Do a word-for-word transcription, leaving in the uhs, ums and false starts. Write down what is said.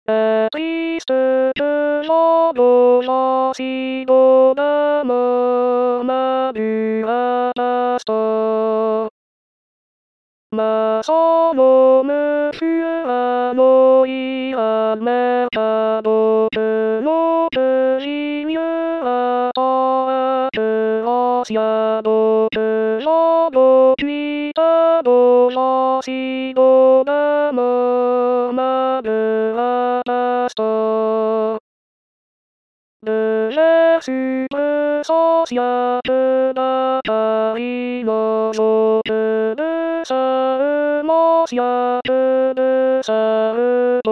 at least the solo si do na mo ma du ha ta sto. Ma sono mu fu a no i a me ta do te no te si miu a ta te o si a do te so do tui ta do la si do na mo ma de a ta sto. De le super so si a te da ta i no so te de sa e mo si a te de sa e